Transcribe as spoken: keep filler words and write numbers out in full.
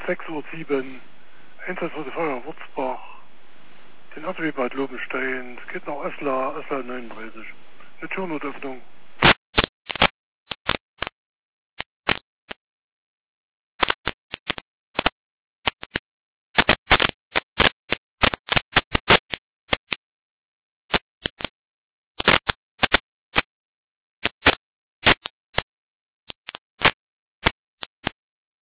sechs Uhr sieben, Einsatz für die Feuer Wurzbach, den Autobahn Lobenstein, es geht nach Osla, Osla neununddreißig. Eine Türnotöffnung.